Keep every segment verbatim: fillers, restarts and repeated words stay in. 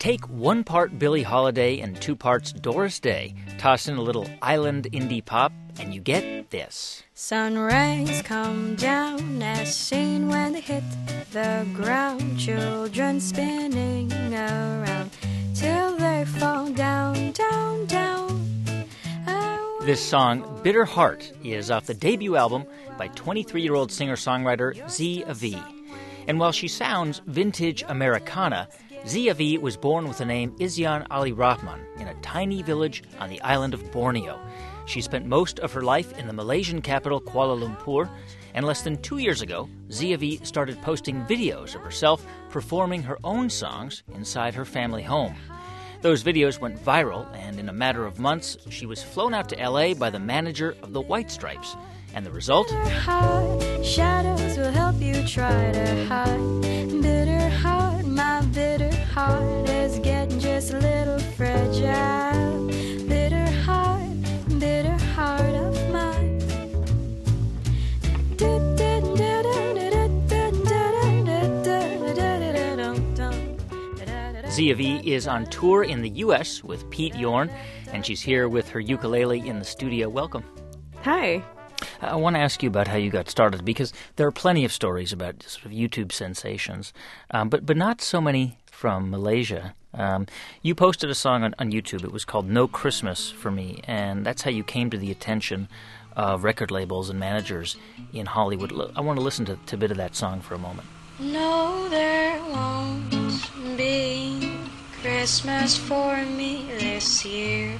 Take one part Billie Holiday and two parts Doris Day, toss in a little island indie pop, and you get this. Sun rays come down as seen when they hit the ground. Children spinning around till they fall down, down, down. This song, Bitter Heart, is off the debut album by twenty-three-year-old singer-songwriter Zia V. And while she sounds vintage Americana, Zia V was born with the name Izyan Ali Rahman in a tiny village on the island of Borneo. She spent most of her life in the Malaysian capital Kuala Lumpur, and less than two years ago, Zia V started posting videos of herself performing her own songs inside her family home. Those videos went viral, and in a matter of months, she was flown out to L A by the manager of the White Stripes. And the result? Shadows will help you try to hide. Bitter heart, my bitter heart is getting just a little fragile. Bitter heart, bitter heart of mine. Zia V is on tour in the U S with Pete Yorn, and she's here with her ukulele in the studio. Welcome. Hi. I want to ask you about how you got started, because there are plenty of stories about sort of YouTube sensations, um, but but not so many from Malaysia. Um, you posted a song on, on YouTube. It was called No Christmas for Me, and that's how you came to the attention of record labels and managers in Hollywood. I want to listen to, to a bit of that song for a moment. No, there won't be Christmas for me this year,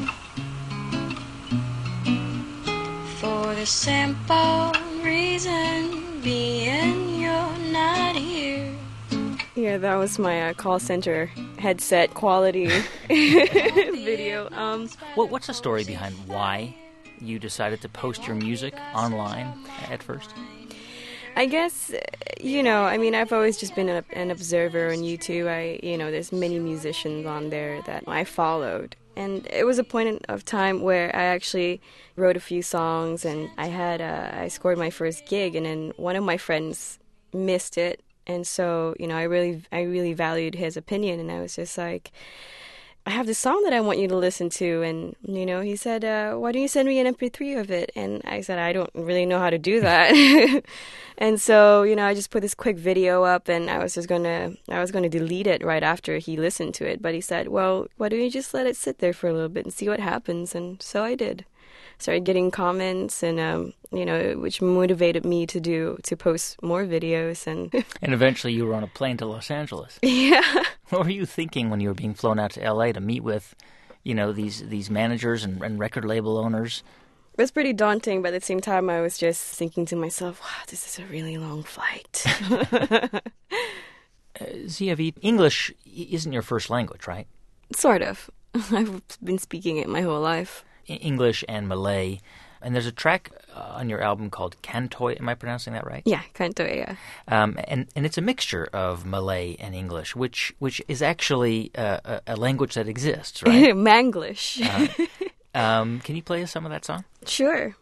for the simple reason being you're not here. Yeah, that was my uh, call center headset quality video. Um, well, what's the story behind why you decided to post your music online at first? I guess, you know, I mean, I've always just been a, an observer on YouTube. I, you know, there's many musicians on there that I followed. And it was a point of time where I actually wrote a few songs, and I had uh, I scored my first gig, and then one of my friends missed it, and so you know I really I really valued his opinion, and I was just like, I have this song that I want you to listen to, and you know he said, uh, why don't you send me an M P three of it? And I said, I don't really know how to do that. And so, you know, I just put this quick video up, and I was just gonna, I was gonna delete it right after he listened to it. But he said, well, why don't you just let it sit there for a little bit and see what happens? And so I did. Started getting comments, and um, you know, which motivated me to do to post more videos, and and eventually you were on a plane to Los Angeles. Yeah. What were you thinking when you were being flown out to L A to meet with, you know, these these managers and, and record label owners? It was pretty daunting, but at the same time, I was just thinking to myself, wow, this is a really long flight. uh, Zia V, English isn't your first language, right? Sort of. I've been speaking it my whole life. English and Malay. And there's a track uh, on your album called Kantoy. Am I pronouncing that right? Yeah, Kantoy, yeah. Um, and, and it's a mixture of Malay and English, which which is actually uh, a, a language that exists, right? Manglish. uh, um, can you play us some of that song? Sure.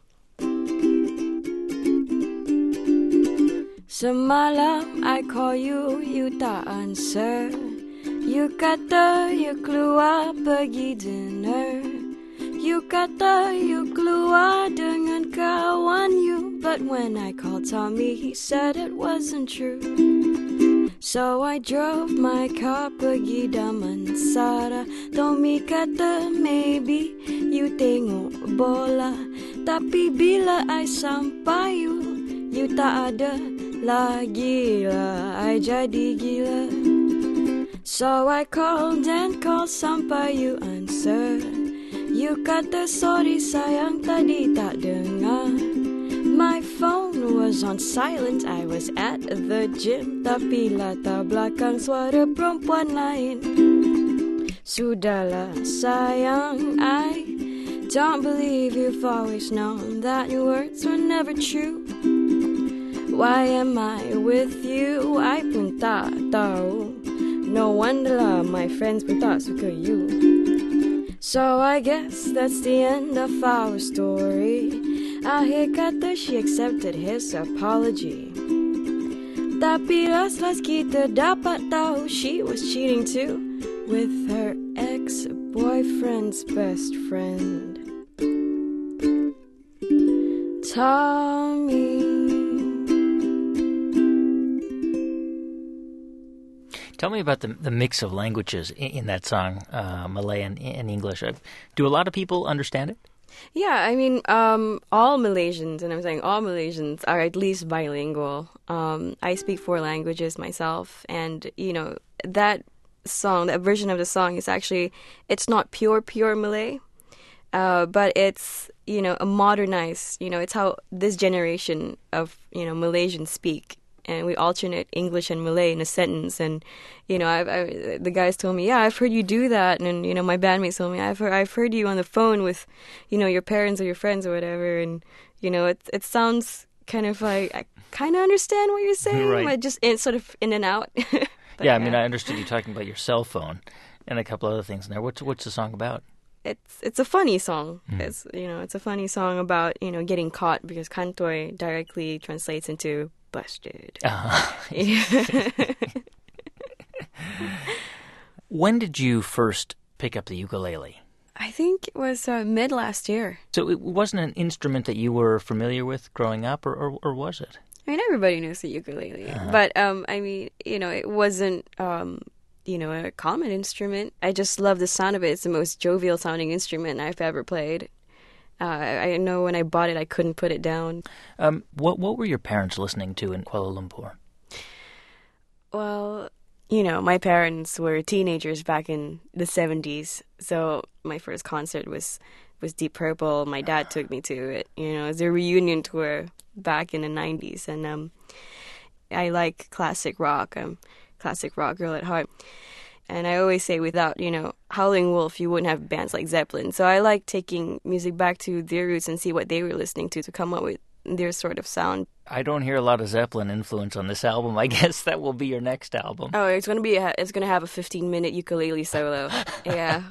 Semalam I call you, you tak answer. You kata you keluar pergi dinner. You kata you keluar dengan kawan you. But when I called Tommy, he said it wasn't true. So I drove my car pergi Damansara. Tommy kata maybe you tengok bola. Tapi bila I sampai you, you tak ada lagi lah. I jadi gila. So I called and called sampai you answer. You kata sorry sayang tadi tak dengar. My phone was on silent, I was at the gym. Tapi latar belakang suara perempuan lain. Sudahlah sayang, I don't believe you've always known that your words were never true. Why am I with you? I pun tak tahu. No wonder lah my friends pun tak suka you. So I guess that's the end of our story. Akhir kata she accepted his apology. Tapi last-last kita dapat tahu she was cheating too. with her ex-boyfriend's best friend, Tommy. Tell me about the the mix of languages in, in that song, uh, Malay and, and English. Uh, do a lot of people understand it? Yeah, I mean, um, all Malaysians, and I'm saying all Malaysians, are at least bilingual. Um, I speak four languages myself, and, you know, that song, that version of the song is actually, it's not pure, pure Malay, uh, but it's, you know, a modernized, you know, it's how this generation of, you know, Malaysians speak. And we alternate English and Malay in a sentence. And, you know, I've, I, the guys told me, yeah, I've heard you do that. And, you know, my bandmates told me, I've heard, I've heard you on the phone with, you know, your parents or your friends or whatever. And, you know, it it sounds kind of like, I kind of understand what you're saying, right. But just in, sort of in and out. But, yeah, I yeah. mean, I understood you talking about your cell phone and a couple other things in there. What's, what's the song about? It's it's a funny song. Mm. It's, you know, it's a funny song about, you know, getting caught, because Kantoy directly translates into busted. Uh-huh. When did you first pick up the ukulele? I think it was uh, mid last year. So it wasn't an instrument that you were familiar with growing up, or, or, or was it? I mean, everybody knows the ukulele. Uh-huh. But, um, I mean, you know, it wasn't, um, you know, a common instrument. I just love the sound of it. It's the most jovial sounding instrument I've ever played. Uh, I know when I bought it, I couldn't put it down. Um, what what were your parents listening to in Kuala Lumpur? Well, you know, my parents were teenagers back in the seventies, so my first concert was, was Deep Purple. My dad took me to it. You know, it was a reunion tour back in the nineties, and um, I like classic rock. I'm a classic rock girl at heart. And I always say, without, you know, Howling Wolf, you wouldn't have bands like Zeppelin. So I like taking music back to their roots and see what they were listening to to come up with their sort of sound. I don't hear a lot of Zeppelin influence on this album. I guess that will be your next album. Oh, it's gonna be a, it's gonna have a fifteen minute ukulele solo. Yeah.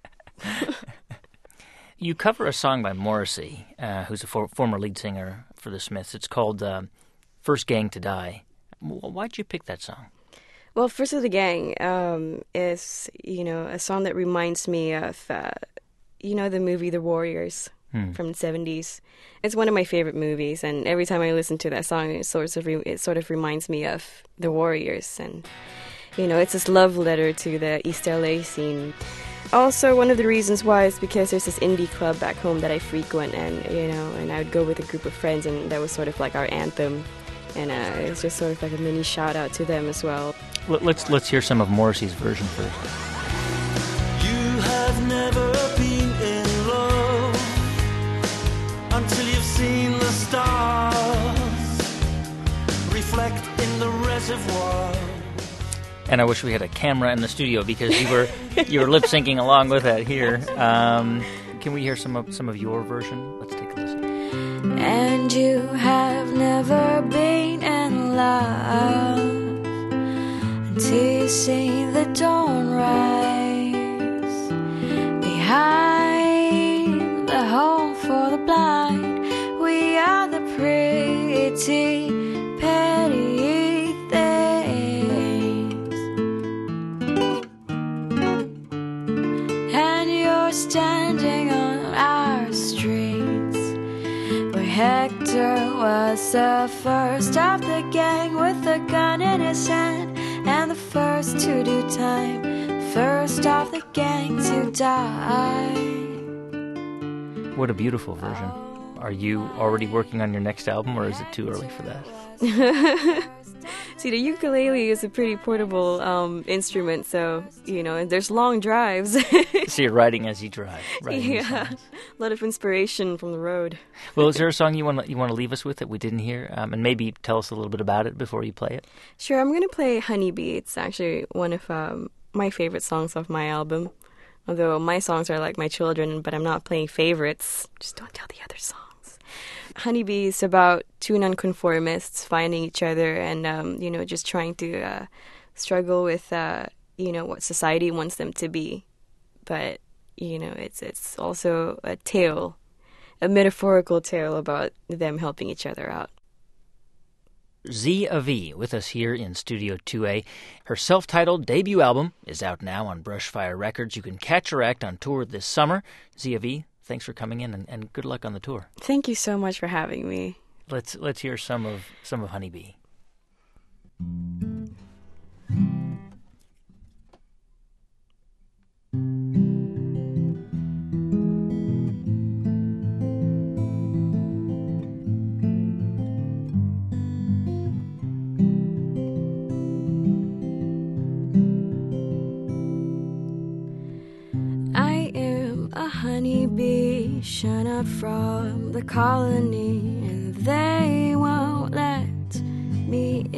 You cover a song by Morrissey, uh, who's a for- former lead singer for the Smiths. It's called uh, "First Gang to Die." Why'd you pick that song? Well, First of the Gang um, is, you know, a song that reminds me of, uh, you know, the movie The Warriors hmm. from the seventies. It's one of my favorite movies, and every time I listen to that song, it sort of re- it sort of reminds me of The Warriors. And, you know, it's this love letter to the East L A scene. Also, one of the reasons why is because there's this indie club back home that I frequent, and, you know, and I would go with a group of friends, and that was sort of like our anthem. And uh, it's just sort of like a mini shout-out to them as well. Let's let's hear some of Morrissey's version first. You have never been in love until you've seen the stars reflect in the reservoir. And I wish we had a camera in the studio, because you were you were lip syncing along with that here. Um, can we hear some of some of your version? Let's take a listen. And you have never been in love until you see the dawn rise behind the home for the blind. We are the pretty petty things, and you're standing on our streets where Hector was the first of the gang with a gun in his hand, and the first to do time, first of the gang to die. What a beautiful version. Are you already working on your next album, or is it too early for that? See, the ukulele is a pretty portable um, instrument, so, you know, and there's long drives. So you're writing as you drive. Yeah, a lot of inspiration from the road. Well, is there a song you want to, you want to leave us with that we didn't hear? Um, and maybe tell us a little bit about it before you play it? Sure, I'm going to play Honeybee. It's actually one of um, my favorite songs off my album. Although my songs are like my children, but I'm not playing favorites. Just don't tell the other songs. Honeybee is about two nonconformists finding each other and, um, you know, just trying to uh, struggle with, uh, you know, what society wants them to be. But, you know, it's it's also a tale, a metaphorical tale about them helping each other out. Zia V with us here in Studio two A. Her self-titled debut album is out now on Brushfire Records. You can catch her act on tour this summer. Zia V, thanks for coming in, and, and good luck on the tour. Thank you so much for having me. Let's let's hear some of some of Honeybee. Honeybee shine out from the colony, and they won't let me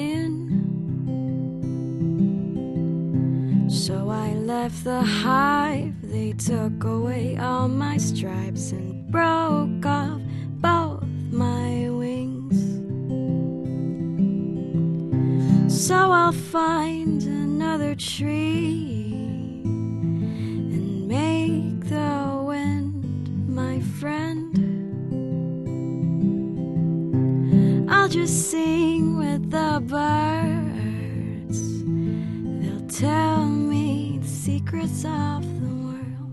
in. So I left the hive, they took away all my stripes and broke off both my wings. So I'll find another tree and make the my friend. I'll just sing with the birds. They'll tell me the secrets of the world.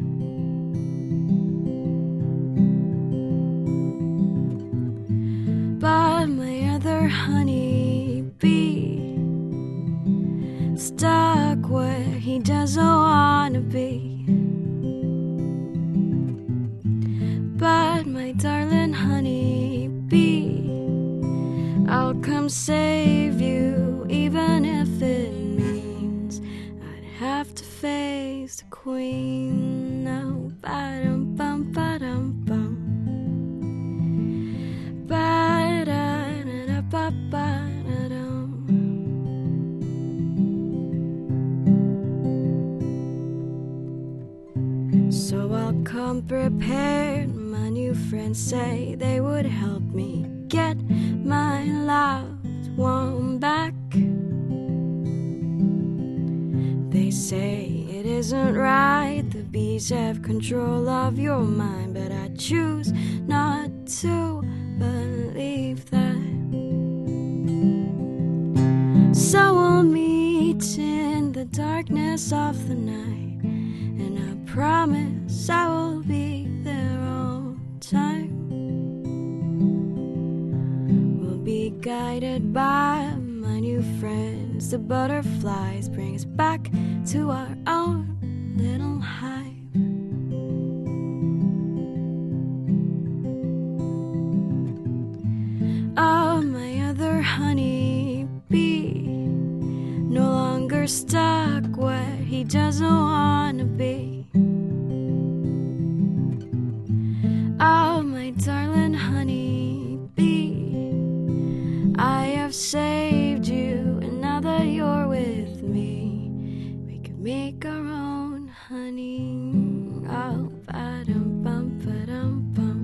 But my other honey bee stuck where he doesn't want to be. But my darling honey bee, I'll come save you, even if it means I'd have to face the queen. Now, ba-dum bum ba-dum bum, ba-da-da-da-ba-ba-da-dum. So I'll come prepared. My new friends say they would help me get my loved one back. They say it isn't right, the bees have control of your mind, but I choose not to believe that. So we'll meet in the darkness of the night, and I promise I will be there on time. We'll be guided by my new friends. The butterflies bring us back to our own little hive. Oh, my other honey bee, no longer stuck where he doesn't want to be. Oh, my darling honey bee, I have saved you, and now that you're with me, we can make our own honey. Oh, ba-dum bum ba-dum bum,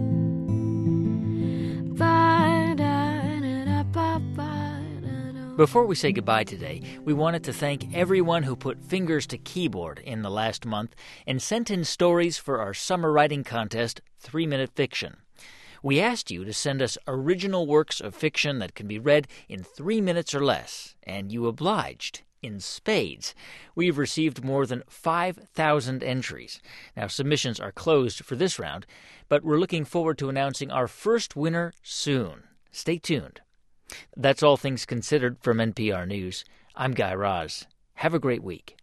ba-da-da-da-ba-ba-da-dum. Before we say goodbye today, we wanted to thank everyone who put fingers to keyboard in the last month and sent in stories for our summer writing contest, Three Minute Fiction. We asked you to send us original works of fiction that can be read in three minutes or less, and you obliged in spades. We've received more than five thousand entries. Now, submissions are closed for this round, but we're looking forward to announcing our first winner soon. Stay tuned. That's All Things Considered from N P R News. I'm Guy Raz. Have a great week.